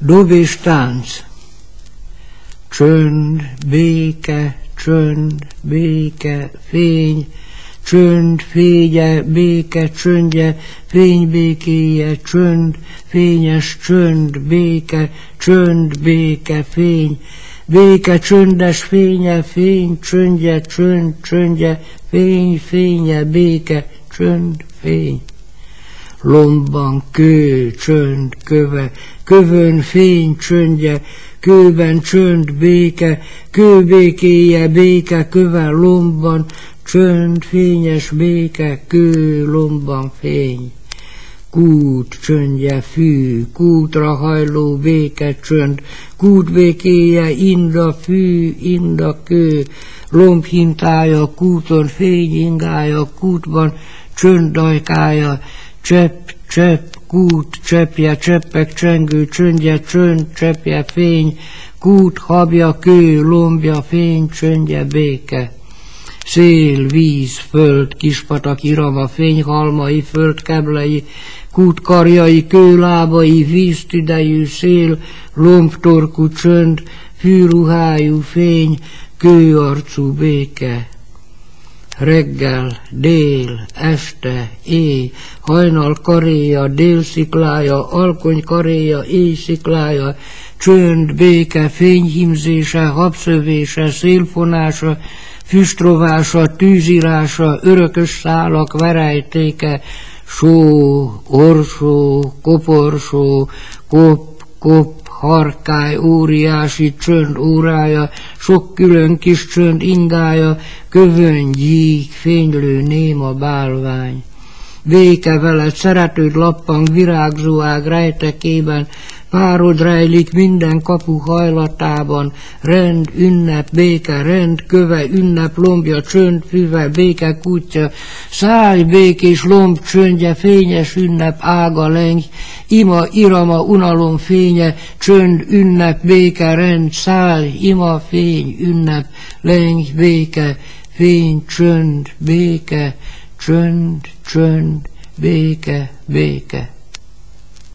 Dob és tánc. Csönd, béke, fény, csönd, fénye, béke, csöndje, fény, békéje, csönd, fényes, csönd, béke, fény, béke, csöndes, fénye, fény, csöndje, csöndje, fény, fénye, béke, csönd, fény. Lombban kő, csönd, köve, kövön fény, csöndje, kőben csönd, béke, kőbékéje, béke, köve, lombban, csönd, fényes, béke, kő, lombban, fény. Kút, csöndje, fű, kútra hajló, béke, csönd, kút békéje, inda, fű, inda, kő, lombhintája, kúton, fény ingája, kútban, csönd ajkája, csepp, kút, cseppje, cseppek, csengő, csöndje, csönd, cseppje, fény, kút, habja, kő, lombja, fény, csöndje, béke. Szél, víz, föld, kispatak, irama, fényhalmai, földkeblei, kútkarjai, kőlábai, víztüdejű szél, lombtorkú csönd, fűruhájú fény, kőarcú béke. Reggel, dél, este, éj, hajnal karéja, délsziklája, alkony karéja, éjsziklája, csönd, béke, fényhimzése, habszövése, szélfonása, füstrovása, tűzirása, örökös szálak, verejtéke, só, orsó, koporsó, kop, harkály, óriási csönd órája, sok külön kis csönd ingája, kövön, gyík, fénylő, néma bálvány. Béke veled, szeretőd lappang, virágzó ág rejtekében, párod rejlik minden kapu hajlatában, rend, ünnep, béke, rend, köve, ünnep, lombja, csönd, füve, béke, kutya, száj, békés, lomb, csöndje, fényes, ünnep, ága, lengy, ima, irama, unalom, fénye, csönd, ünnep, béke, rend, száj, ima, fény, ünnep, lengy, béke, fény, csönd, béke, csönd, béke, béke.